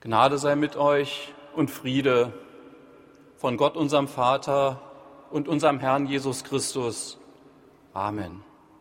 Gnade sei mit euch und Friede von Gott, unserem Vater und unserem Herrn Jesus Christus. Amen.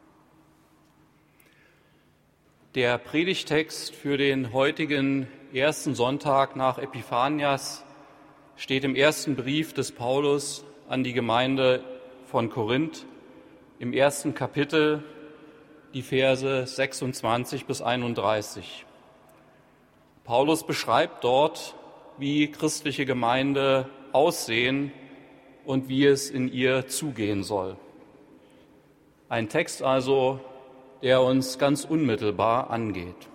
Der Predigtext für den heutigen ersten Sonntag nach Epiphanias steht im ersten Brief des Paulus an die Gemeinde von Korinth, im ersten Kapitel, die Verse 26 bis 31. Paulus beschreibt dort, wie christliche Gemeinde aussehen und wie es in ihr zugehen soll. Ein Text also, der uns ganz unmittelbar angeht.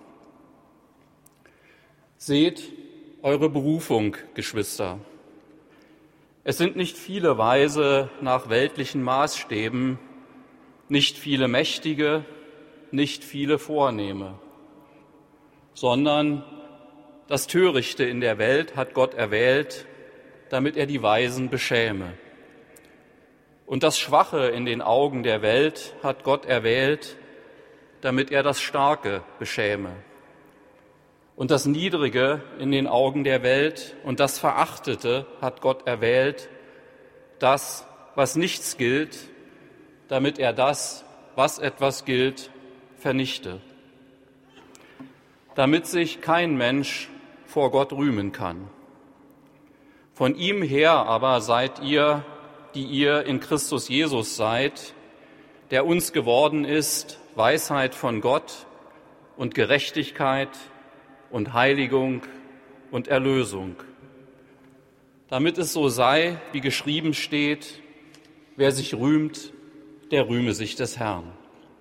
Seht eure Berufung, Geschwister. Es sind nicht viele Weise nach weltlichen Maßstäben, nicht viele Mächtige, nicht viele Vornehme, sondern das Törichte in der Welt hat Gott erwählt, damit er die Weisen beschäme. Und das Schwache in den Augen der Welt hat Gott erwählt, damit er das Starke beschäme. Und das Niedrige in den Augen der Welt und das Verachtete hat Gott erwählt, das, was nichts gilt, damit er das, was etwas gilt, vernichte. Damit sich kein Mensch vor Gott rühmen kann. Von ihm her aber seid ihr, die ihr in Christus Jesus seid, der uns geworden ist, Weisheit von Gott und Gerechtigkeit und Heiligung und Erlösung. Damit es so sei, wie geschrieben steht, wer sich rühmt, der rühme sich des Herrn.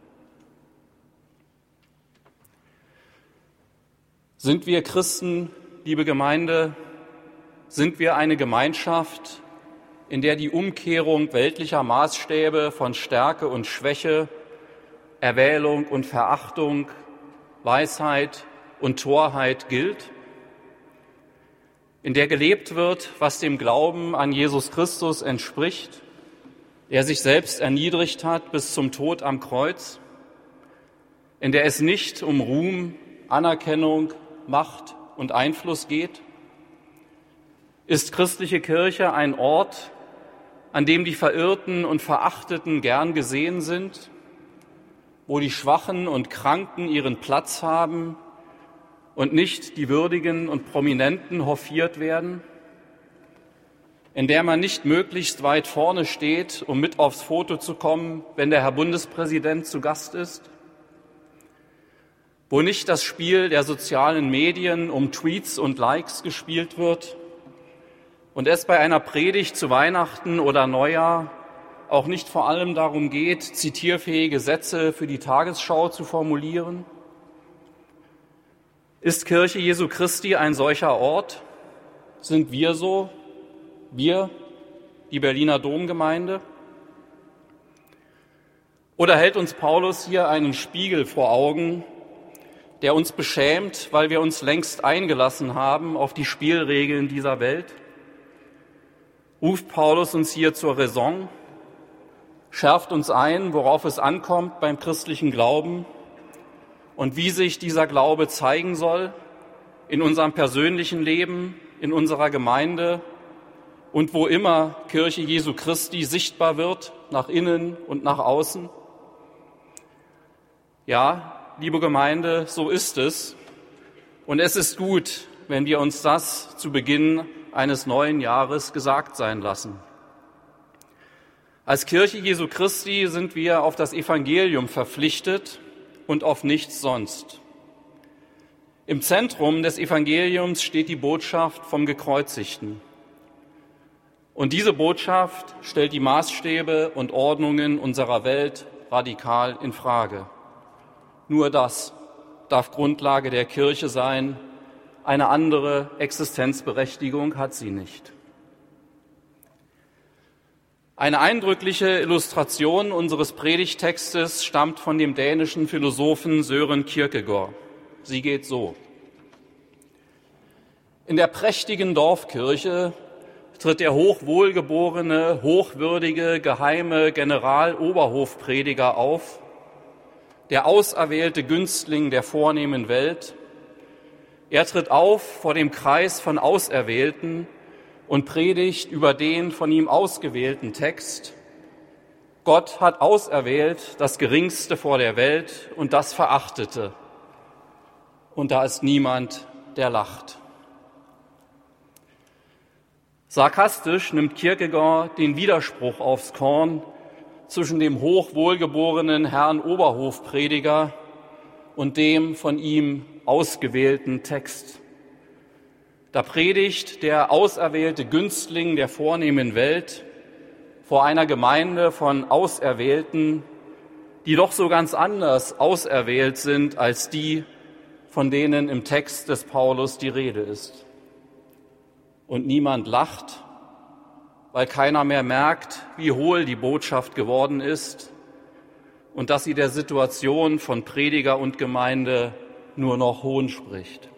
Sind wir Christen, liebe Gemeinde, sind wir eine Gemeinschaft, in der die Umkehrung weltlicher Maßstäbe von Stärke und Schwäche, Erwählung und Verachtung, Weisheit und Torheit gilt? In der gelebt wird, was dem Glauben an Jesus Christus entspricht, der sich selbst erniedrigt hat bis zum Tod am Kreuz, in der es nicht um Ruhm, Anerkennung, Macht und Einfluss geht? Ist christliche Kirche ein Ort, an dem die Verirrten und Verachteten gern gesehen sind, wo die Schwachen und Kranken ihren Platz haben und nicht die Würdigen und Prominenten hofiert werden, in der man nicht möglichst weit vorne steht, um mit aufs Foto zu kommen, wenn der Herr Bundespräsident zu Gast ist, wo nicht das Spiel der sozialen Medien um Tweets und Likes gespielt wird und es bei einer Predigt zu Weihnachten oder Neujahr auch nicht vor allem darum geht, zitierfähige Sätze für die Tagesschau zu formulieren? Ist Kirche Jesu Christi ein solcher Ort? Sind wir so? Wir, die Berliner Domgemeinde? Oder hält uns Paulus hier einen Spiegel vor Augen, der uns beschämt, weil wir uns längst eingelassen haben auf die Spielregeln dieser Welt? Ruft Paulus uns hier zur Raison, schärft uns ein, worauf es ankommt beim christlichen Glauben und wie sich dieser Glaube zeigen soll in unserem persönlichen Leben, in unserer Gemeinde und wo immer Kirche Jesu Christi sichtbar wird, nach innen und nach außen? Ja, liebe Gemeinde, so ist es. Und es ist gut, wenn wir uns das zu Beginn eines neuen Jahres gesagt sein lassen. Als Kirche Jesu Christi sind wir auf das Evangelium verpflichtet und auf nichts sonst. Im Zentrum des Evangeliums steht die Botschaft vom Gekreuzigten. Und diese Botschaft stellt die Maßstäbe und Ordnungen unserer Welt radikal in Frage. Nur das darf Grundlage der Kirche sein. Eine andere Existenzberechtigung hat sie nicht. Eine eindrückliche Illustration unseres Predigtextes stammt von dem dänischen Philosophen Søren Kierkegaard. Sie geht so: In der prächtigen Dorfkirche tritt der hochwohlgeborene, hochwürdige, geheime Generaloberhofprediger auf, der auserwählte Günstling der vornehmen Welt, Er tritt auf vor dem Kreis von Auserwählten und predigt über den von ihm ausgewählten Text. Gott hat auserwählt das Geringste vor der Welt und das Verachtete. Und da ist niemand, der lacht. Sarkastisch nimmt Kierkegaard den Widerspruch aufs Korn zwischen dem hochwohlgeborenen Herrn Oberhofprediger und dem von ihm ausgewählten Text. Da predigt der auserwählte Günstling der vornehmen Welt vor einer Gemeinde von Auserwählten, die doch so ganz anders auserwählt sind als die, von denen im Text des Paulus die Rede ist. Und niemand lacht, weil keiner mehr merkt, wie hohl die Botschaft geworden ist und dass sie der Situation von Prediger und Gemeinde nur noch Hohn spricht.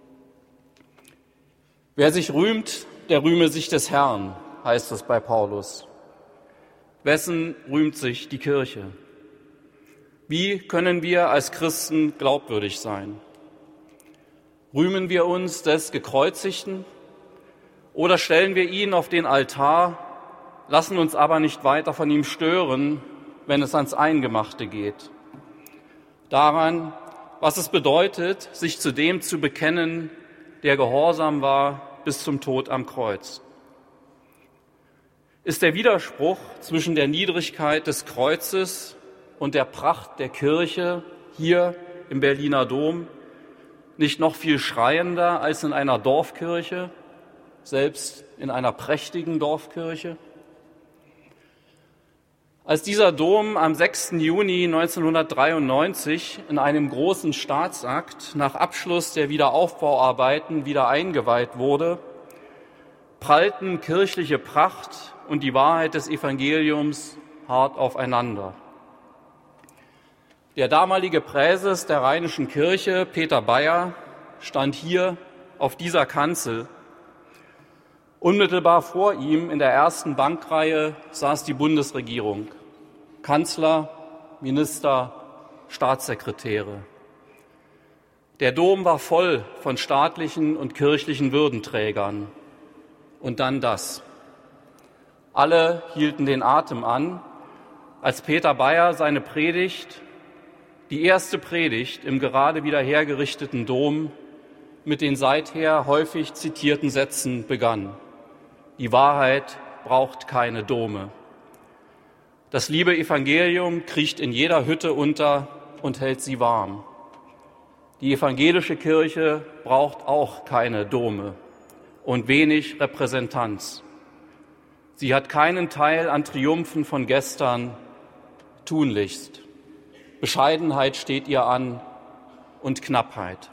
Wer sich rühmt, der rühme sich des Herrn, heißt es bei Paulus. Wessen rühmt sich die Kirche? Wie können wir als Christen glaubwürdig sein? Rühmen wir uns des Gekreuzigten oder stellen wir ihn auf den Altar, lassen uns aber nicht weiter von ihm stören, wenn es ans Eingemachte geht? Daran, was es bedeutet, sich zu dem zu bekennen, der gehorsam war bis zum Tod am Kreuz. Ist der Widerspruch zwischen der Niedrigkeit des Kreuzes und der Pracht der Kirche hier im Berliner Dom nicht noch viel schreiender als in einer Dorfkirche, selbst in einer prächtigen Dorfkirche? Als dieser Dom am 6. Juni 1993 in einem großen Staatsakt nach Abschluss der Wiederaufbauarbeiten wieder eingeweiht wurde, prallten kirchliche Pracht und die Wahrheit des Evangeliums hart aufeinander. Der damalige Präses der Rheinischen Kirche, Peter Bayer, stand hier auf dieser Kanzel. Unmittelbar vor ihm in der ersten Bankreihe saß die Bundesregierung, Kanzler, Minister, Staatssekretäre. Der Dom war voll von staatlichen und kirchlichen Würdenträgern. Und dann das. Alle hielten den Atem an, als Peter Bayer seine Predigt, die erste Predigt im gerade wieder hergerichteten Dom, mit den seither häufig zitierten Sätzen begann. Die Wahrheit braucht keine Dome. Das liebe Evangelium kriecht in jeder Hütte unter und hält sie warm. Die evangelische Kirche braucht auch keine Dome und wenig Repräsentanz. Sie hat keinen Teil an Triumphen von gestern, tunlichst. Bescheidenheit steht ihr an und Knappheit.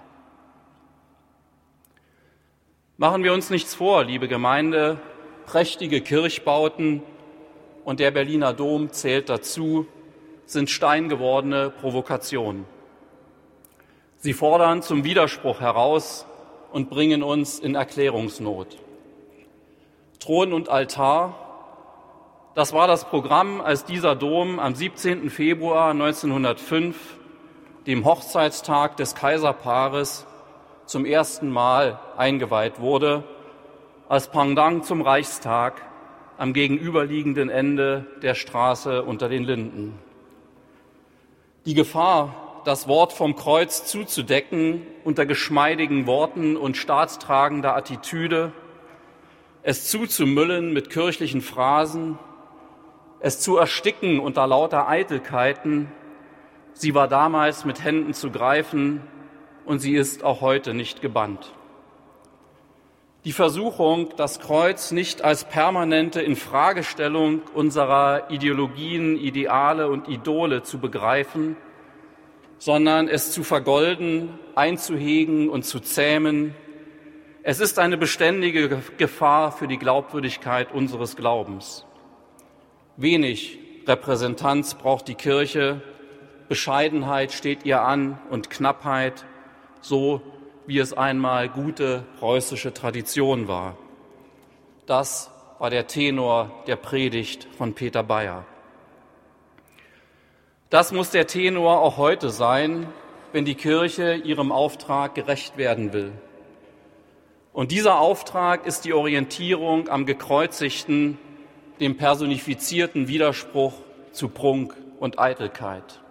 Machen wir uns nichts vor, liebe Gemeinde, prächtige Kirchbauten, und der Berliner Dom zählt dazu, sind steingewordene Provokationen. Sie fordern zum Widerspruch heraus und bringen uns in Erklärungsnot. Thron und Altar, das war das Programm, als dieser Dom am 17. Februar 1905, dem Hochzeitstag des Kaiserpaares, zum ersten Mal eingeweiht wurde, als Pendant zum Reichstag am gegenüberliegenden Ende der Straße unter den Linden. Die Gefahr, das Wort vom Kreuz zuzudecken unter geschmeidigen Worten und staatstragender Attitüde, es zuzumüllen mit kirchlichen Phrasen, es zu ersticken unter lauter Eitelkeiten, sie war damals mit Händen zu greifen und sie ist auch heute nicht gebannt. Die Versuchung, das Kreuz nicht als permanente Infragestellung unserer Ideologien, Ideale und Idole zu begreifen, sondern es zu vergolden, einzuhegen und zu zähmen, es ist eine beständige Gefahr für die Glaubwürdigkeit unseres Glaubens. Wenig Repräsentanz braucht die Kirche, Bescheidenheit steht ihr an und Knappheit, so wie es einmal gute preußische Tradition war. Das war der Tenor der Predigt von Peter Bayer. Das muss der Tenor auch heute sein, wenn die Kirche ihrem Auftrag gerecht werden will. Und dieser Auftrag ist die Orientierung am Gekreuzigten, dem personifizierten Widerspruch zu Prunk und Eitelkeit.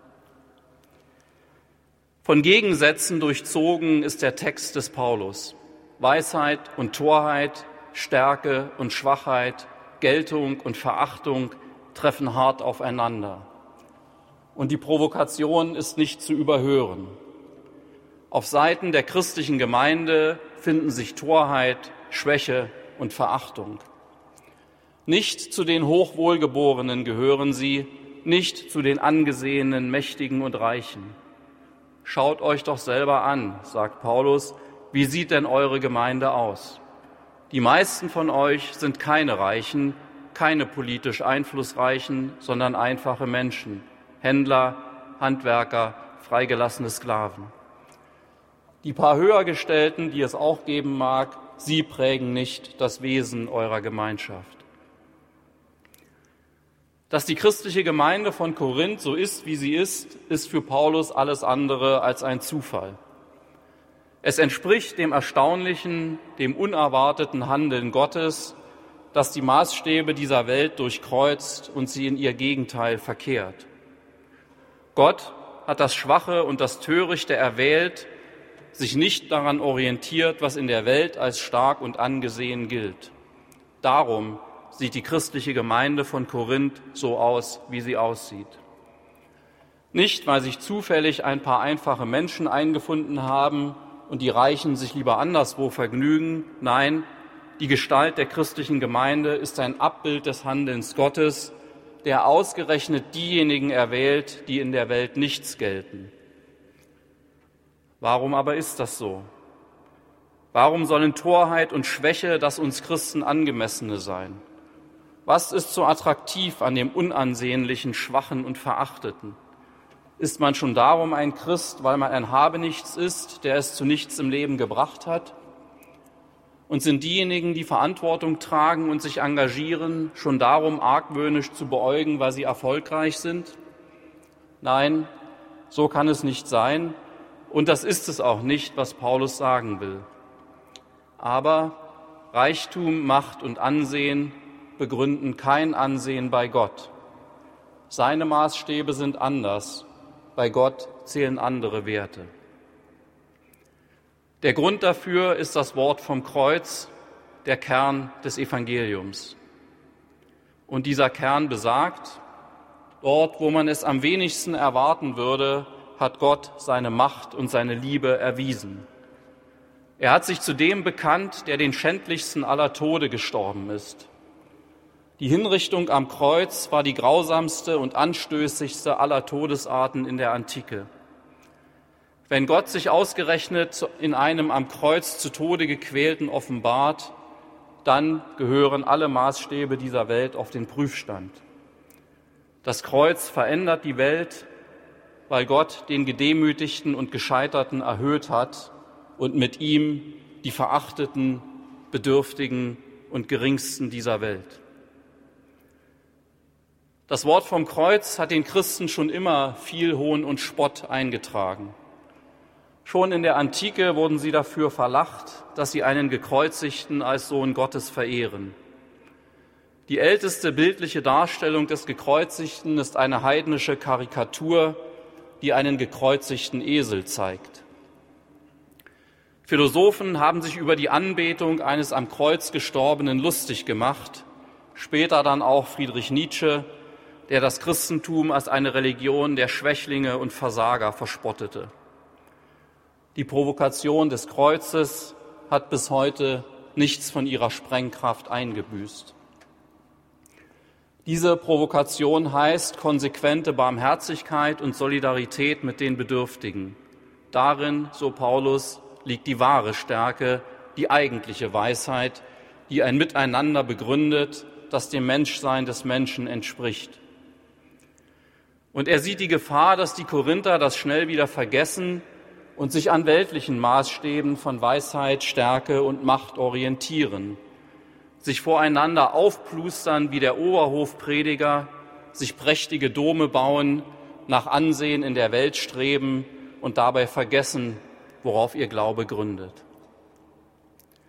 Von Gegensätzen durchzogen ist der Text des Paulus. Weisheit und Torheit, Stärke und Schwachheit, Geltung und Verachtung treffen hart aufeinander. Und die Provokation ist nicht zu überhören. Auf Seiten der christlichen Gemeinde finden sich Torheit, Schwäche und Verachtung. Nicht zu den Hochwohlgeborenen gehören sie, nicht zu den Angesehenen, Mächtigen und Reichen. Schaut euch doch selber an, sagt Paulus, wie sieht denn eure Gemeinde aus? Die meisten von euch sind keine Reichen, keine politisch Einflussreichen, sondern einfache Menschen, Händler, Handwerker, freigelassene Sklaven. Die paar Höhergestellten, die es auch geben mag, sie prägen nicht das Wesen eurer Gemeinschaft. Dass die christliche Gemeinde von Korinth so ist, wie sie ist für Paulus alles andere als ein Zufall. Es entspricht dem erstaunlichen, dem unerwarteten Handeln Gottes, das die Maßstäbe dieser Welt durchkreuzt und sie in ihr Gegenteil verkehrt. Gott hat das Schwache und das Törichte erwählt, sich nicht daran orientiert, was in der Welt als stark und angesehen gilt. Darum sieht die christliche Gemeinde von Korinth so aus, wie sie aussieht. Nicht, weil sich zufällig ein paar einfache Menschen eingefunden haben und die Reichen sich lieber anderswo vergnügen. Nein, die Gestalt der christlichen Gemeinde ist ein Abbild des Handelns Gottes, der ausgerechnet diejenigen erwählt, die in der Welt nichts gelten. Warum aber ist das so? Warum sollen Torheit und Schwäche das uns Christen angemessene sein? Was ist so attraktiv an dem Unansehnlichen, Schwachen und Verachteten? Ist man schon darum ein Christ, weil man ein Habenichts ist, der es zu nichts im Leben gebracht hat? Und sind diejenigen, die Verantwortung tragen und sich engagieren, schon darum argwöhnisch zu beäugen, weil sie erfolgreich sind? Nein, so kann es nicht sein. Und das ist es auch nicht, was Paulus sagen will. Aber Reichtum, Macht und Ansehen begründen kein Ansehen bei Gott. Seine Maßstäbe sind anders. Bei Gott zählen andere Werte. Der Grund dafür ist das Wort vom Kreuz, der Kern des Evangeliums. Und dieser Kern besagt, dort, wo man es am wenigsten erwarten würde, hat Gott seine Macht und seine Liebe erwiesen. Er hat sich zu dem bekannt, der den schändlichsten aller Tode gestorben ist. Die Hinrichtung am Kreuz war die grausamste und anstößigste aller Todesarten in der Antike. Wenn Gott sich ausgerechnet in einem am Kreuz zu Tode gequälten offenbart, dann gehören alle Maßstäbe dieser Welt auf den Prüfstand. Das Kreuz verändert die Welt, weil Gott den Gedemütigten und Gescheiterten erhöht hat und mit ihm die Verachteten, Bedürftigen und Geringsten dieser Welt. Das Wort vom Kreuz hat den Christen schon immer viel Hohn und Spott eingetragen. Schon in der Antike wurden sie dafür verlacht, dass sie einen Gekreuzigten als Sohn Gottes verehren. Die älteste bildliche Darstellung des Gekreuzigten ist eine heidnische Karikatur, die einen gekreuzigten Esel zeigt. Philosophen haben sich über die Anbetung eines am Kreuz Gestorbenen lustig gemacht, später dann auch Friedrich Nietzsche, der das Christentum als eine Religion der Schwächlinge und Versager verspottete. Die Provokation des Kreuzes hat bis heute nichts von ihrer Sprengkraft eingebüßt. Diese Provokation heißt konsequente Barmherzigkeit und Solidarität mit den Bedürftigen. Darin, so Paulus, liegt die wahre Stärke, die eigentliche Weisheit, die ein Miteinander begründet, das dem Menschsein des Menschen entspricht. Und er sieht die Gefahr, dass die Korinther das schnell wieder vergessen und sich an weltlichen Maßstäben von Weisheit, Stärke und Macht orientieren, sich voreinander aufplustern wie der Oberhofprediger, sich prächtige Dome bauen, nach Ansehen in der Welt streben und dabei vergessen, worauf ihr Glaube gründet.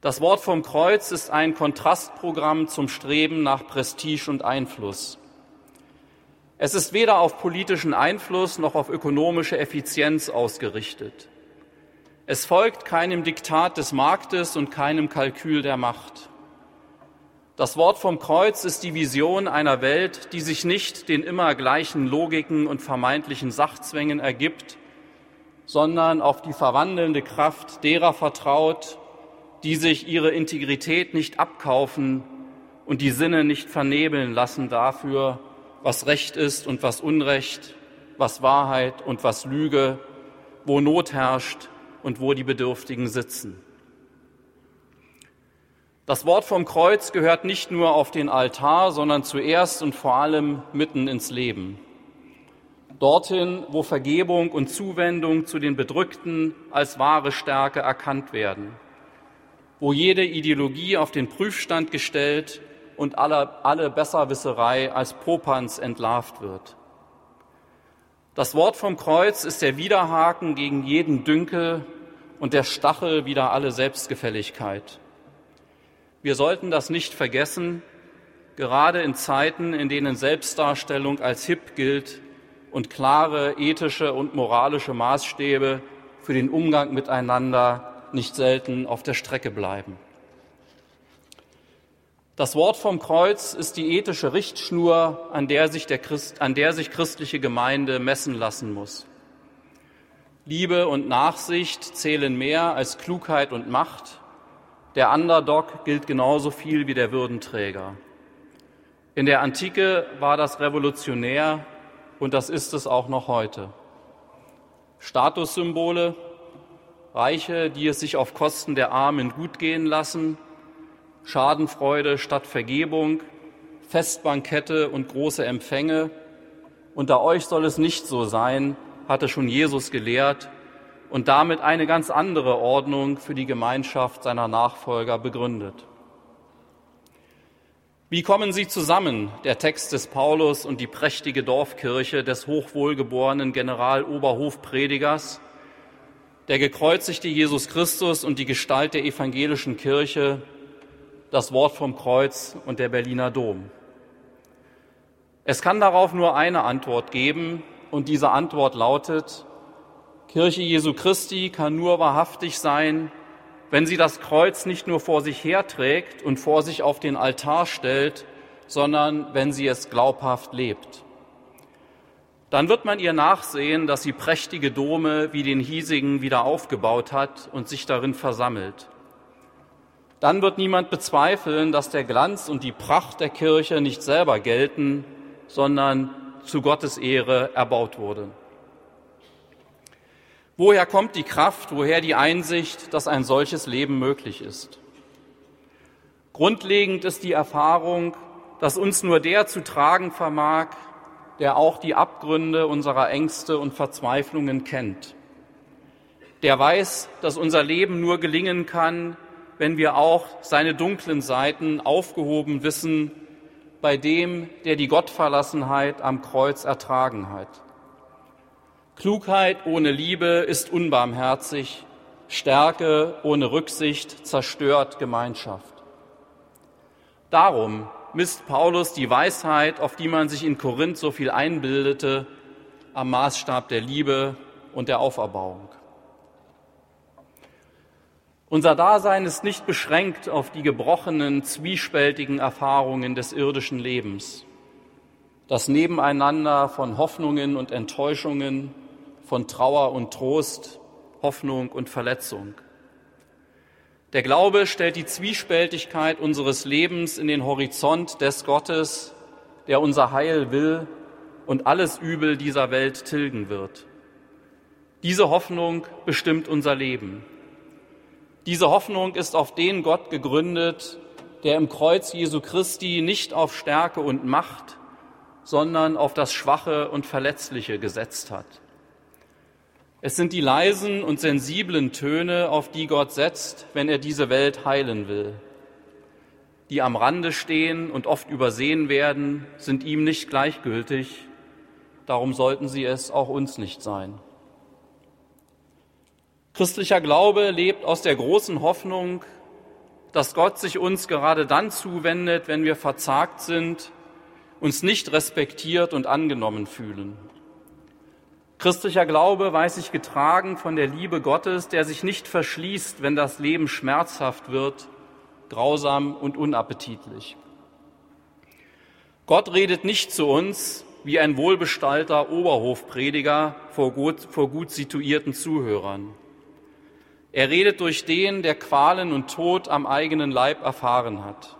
Das Wort vom Kreuz ist ein Kontrastprogramm zum Streben nach Prestige und Einfluss. Es ist weder auf politischen Einfluss noch auf ökonomische Effizienz ausgerichtet. Es folgt keinem Diktat des Marktes und keinem Kalkül der Macht. Das Wort vom Kreuz ist die Vision einer Welt, die sich nicht den immer gleichen Logiken und vermeintlichen Sachzwängen ergibt, sondern auf die verwandelnde Kraft derer vertraut, die sich ihre Integrität nicht abkaufen und die Sinne nicht vernebeln lassen dafür, was Recht ist und was Unrecht, was Wahrheit und was Lüge, wo Not herrscht und wo die Bedürftigen sitzen. Das Wort vom Kreuz gehört nicht nur auf den Altar, sondern zuerst und vor allem mitten ins Leben. Dorthin, wo Vergebung und Zuwendung zu den Bedrückten als wahre Stärke erkannt werden, wo jede Ideologie auf den Prüfstand gestellt und alle Besserwisserei als Popanz entlarvt wird. Das Wort vom Kreuz ist der Widerhaken gegen jeden Dünkel und der Stachel wider alle Selbstgefälligkeit. Wir sollten das nicht vergessen, gerade in Zeiten, in denen Selbstdarstellung als hip gilt und klare ethische und moralische Maßstäbe für den Umgang miteinander nicht selten auf der Strecke bleiben. Das Wort vom Kreuz ist die ethische Richtschnur, an der sich christliche Gemeinde messen lassen muss. Liebe und Nachsicht zählen mehr als Klugheit und Macht. Der Underdog gilt genauso viel wie der Würdenträger. In der Antike war das revolutionär und das ist es auch noch heute. Statussymbole, Reiche, die es sich auf Kosten der Armen gut gehen lassen, Schadenfreude statt Vergebung, Festbankette und große Empfänge. Unter euch soll es nicht so sein, hatte schon Jesus gelehrt und damit eine ganz andere Ordnung für die Gemeinschaft seiner Nachfolger begründet. Wie kommen sie zusammen, der Text des Paulus und die prächtige Dorfkirche des hochwohlgeborenen Generaloberhofpredigers, der gekreuzigte Jesus Christus und die Gestalt der evangelischen Kirche, das Wort vom Kreuz und der Berliner Dom? Es kann darauf nur eine Antwort geben, und diese Antwort lautet: Kirche Jesu Christi kann nur wahrhaftig sein, wenn sie das Kreuz nicht nur vor sich herträgt und vor sich auf den Altar stellt, sondern wenn sie es glaubhaft lebt. Dann wird man ihr nachsehen, dass sie prächtige Dome wie den hiesigen wieder aufgebaut hat und sich darin versammelt. Dann wird niemand bezweifeln, dass der Glanz und die Pracht der Kirche nicht selber gelten, sondern zu Gottes Ehre erbaut wurde. Woher kommt die Kraft, woher die Einsicht, dass ein solches Leben möglich ist? Grundlegend ist die Erfahrung, dass uns nur der zu tragen vermag, der auch die Abgründe unserer Ängste und Verzweiflungen kennt. Der weiß, dass unser Leben nur gelingen kann, wenn wir auch seine dunklen Seiten aufgehoben wissen, bei dem, der die Gottverlassenheit am Kreuz ertragen hat. Klugheit ohne Liebe ist unbarmherzig, Stärke ohne Rücksicht zerstört Gemeinschaft. Darum misst Paulus die Weisheit, auf die man sich in Korinth so viel einbildete, am Maßstab der Liebe und der Auferbauung. Unser Dasein ist nicht beschränkt auf die gebrochenen, zwiespältigen Erfahrungen des irdischen Lebens. Das Nebeneinander von Hoffnungen und Enttäuschungen, von Trauer und Trost, Hoffnung und Verletzung. Der Glaube stellt die Zwiespältigkeit unseres Lebens in den Horizont des Gottes, der unser Heil will und alles Übel dieser Welt tilgen wird. Diese Hoffnung bestimmt unser Leben. Diese Hoffnung ist auf den Gott gegründet, der im Kreuz Jesu Christi nicht auf Stärke und Macht, sondern auf das Schwache und Verletzliche gesetzt hat. Es sind die leisen und sensiblen Töne, auf die Gott setzt, wenn er diese Welt heilen will. Die am Rande stehen und oft übersehen werden, sind ihm nicht gleichgültig, darum sollten sie es auch uns nicht sein. Christlicher Glaube lebt aus der großen Hoffnung, dass Gott sich uns gerade dann zuwendet, wenn wir verzagt sind, uns nicht respektiert und angenommen fühlen. Christlicher Glaube weiß sich getragen von der Liebe Gottes, der sich nicht verschließt, wenn das Leben schmerzhaft wird, grausam und unappetitlich. Gott redet nicht zu uns wie ein wohlbestallter Oberhofprediger vor gut situierten Zuhörern. Er redet durch den, der Qualen und Tod am eigenen Leib erfahren hat.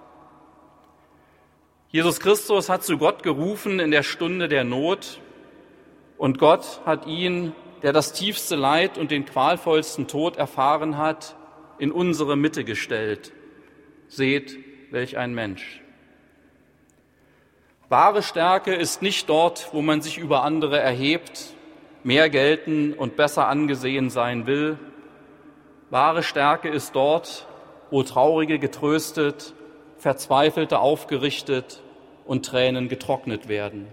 Jesus Christus hat zu Gott gerufen in der Stunde der Not, und Gott hat ihn, der das tiefste Leid und den qualvollsten Tod erfahren hat, in unsere Mitte gestellt. Seht, welch ein Mensch. Wahre Stärke ist nicht dort, wo man sich über andere erhebt, mehr gelten und besser angesehen sein will. Wahre Stärke ist dort, wo Traurige getröstet, Verzweifelte aufgerichtet und Tränen getrocknet werden.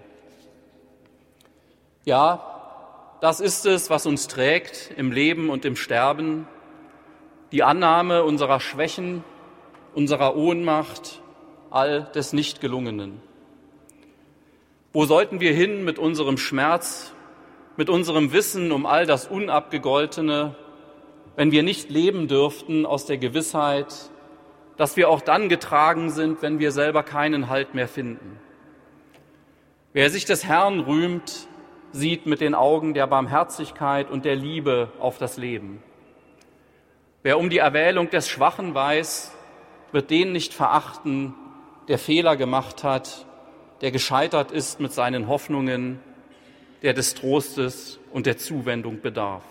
Ja, das ist es, was uns trägt im Leben und im Sterben, die Annahme unserer Schwächen, unserer Ohnmacht, all des Nichtgelungenen. Wo sollten wir hin mit unserem Schmerz, mit unserem Wissen um all das Unabgegoltene, wenn wir nicht leben dürften aus der Gewissheit, dass wir auch dann getragen sind, wenn wir selber keinen Halt mehr finden? Wer sich des Herrn rühmt, sieht mit den Augen der Barmherzigkeit und der Liebe auf das Leben. Wer um die Erwählung des Schwachen weiß, wird den nicht verachten, der Fehler gemacht hat, der gescheitert ist mit seinen Hoffnungen, der des Trostes und der Zuwendung bedarf.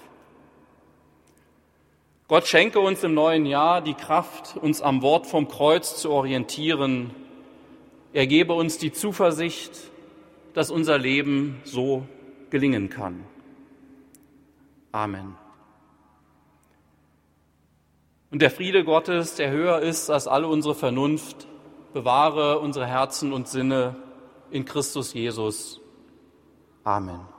Gott schenke uns im neuen Jahr die Kraft, uns am Wort vom Kreuz zu orientieren. Er gebe uns die Zuversicht, dass unser Leben so gelingen kann. Amen. Und der Friede Gottes, der höher ist als alle unsere Vernunft, bewahre unsere Herzen und Sinne in Christus Jesus. Amen.